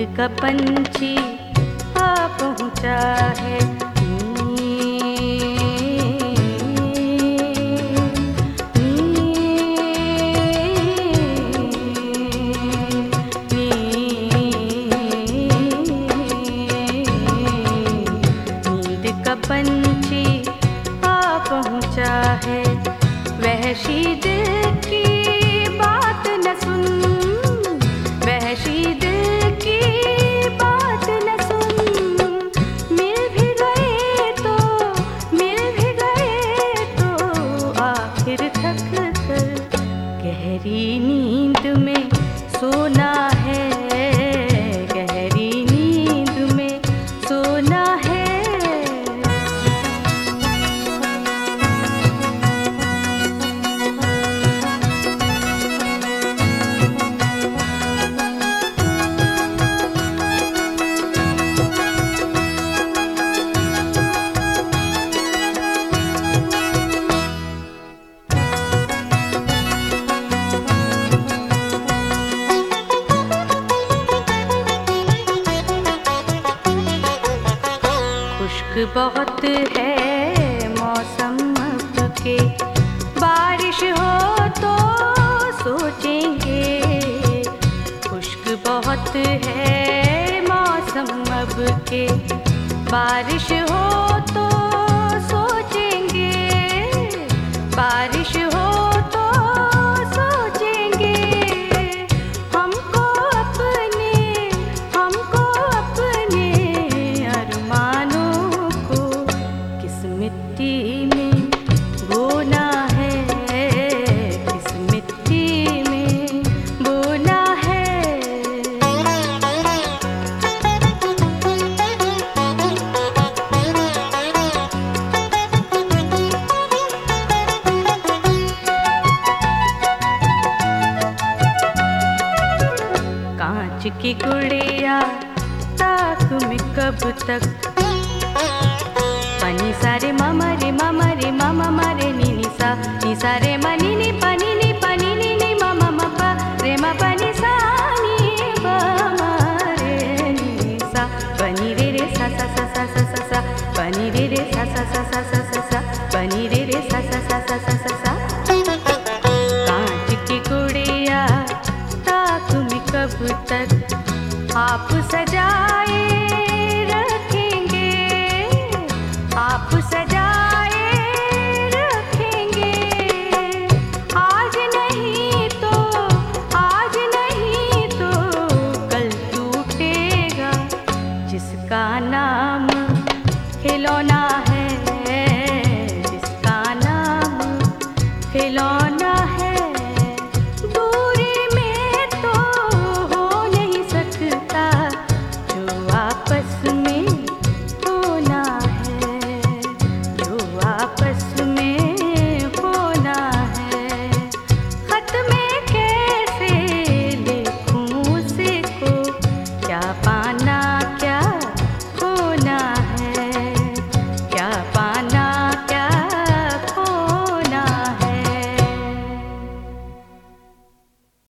का पंछी आ पहुँचा है। नींद का पंछी आ पहुँचा है। वहशी दिल की बात न सुन, वहशी दिल की बात न सुन। मिल भी गए तो आखिर थक कर गहरी नींद में सोना है, गहरी नींद में सोना है। खुश्क बहुत है मौसम अब के, बारिश हो तो सोचेंगे। खुश्क बहुत है मौसम अब के, बारिश हो तो सोचेंगे, बारिश हो तो सोचेंगे। हमको अपने अरमानों को किस मिट्टी में बोना है, किस मिट्टी में बोना है। कांच की गुड़िया ताक में कब तक, पनी सारे मामा रे मामा रे मामा मारे नी नी सा रे मा नी नी पनी नी मामा मा पा रे मा पनी सा नी पा मा रे नी सा पनी रे रे सा सा सा सा सा सा सा पनी रे रे सा सा सा सा सा सा सा पनी रे रे सा सा सा सा सा सा सा। कांच की गुड़िया ताक में कब तक आप सजाए रखेंगे, आप सजाए रखेंगे। आज नहीं तो कल टूटेगा, जिसका नाम खिलौना है, जिसका नाम खिलौना है। दूरी में तो हो नहीं सकता जो आपस में होना है, जो आपस में होना है। खत में कैसे लिखूं उसको, क्या पाना